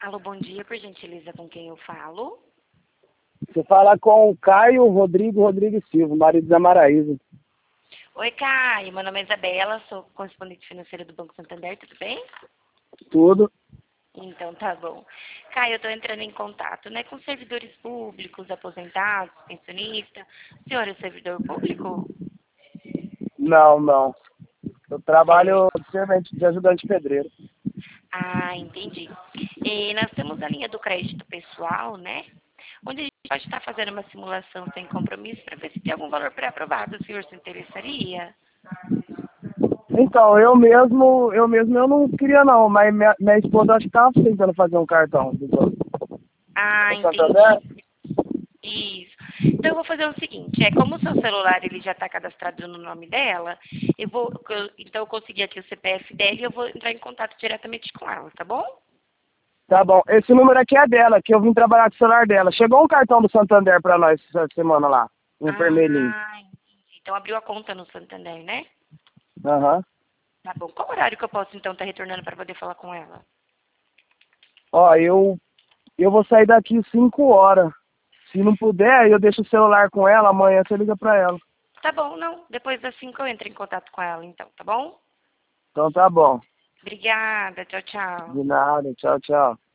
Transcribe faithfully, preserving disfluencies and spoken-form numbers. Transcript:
Alô, bom dia, por gentileza, com quem eu falo? Você fala com o Caio Rodrigo Rodrigues Silva, marido da Maraísa. Oi, Caio, meu nome é Isabela, sou correspondente financeira do Banco Santander, tudo bem? Tudo. Então, tá bom. Caio, eu estou entrando em contato, né, com servidores públicos, aposentados, pensionistas. O senhor é servidor público? Não, não. Eu trabalho Certo. de servente, de ajudante pedreiro. Ah, entendi. E nós temos a linha do crédito pessoal, né? Onde a gente pode estar fazendo uma simulação sem compromisso para ver se tem algum valor pré-aprovado. O senhor se interessaria? Então, eu mesmo, eu mesmo eu não queria não, mas minha, minha esposa acho que estava tentando fazer um cartão do banco. Ah, Do Santander? entendi. Isso. Então eu vou fazer o seguinte, é como o seu celular ele já está cadastrado no nome dela, eu vou, eu- então eu consegui aqui o C P F dela e eu vou entrar em contato diretamente com ela, tá bom? Tá bom. Esse número aqui é dela, que eu vim trabalhar com o celular dela. Chegou um cartão do Santander pra nós essa semana lá, um vermelhinho. Ah, entendi. Então abriu a conta no Santander, né? Aham. Tá bom. Qual horário que eu posso então estar retornando para poder falar com ela? Ó, eu, eu vou sair daqui cinco horas. Se não puder, eu deixo o celular com ela, amanhã você liga pra ela. Tá bom, não. Depois das cinco eu entro em contato com ela então, tá bom? Então tá bom. Obrigada, tchau, tchau. De nada. Tchau, tchau.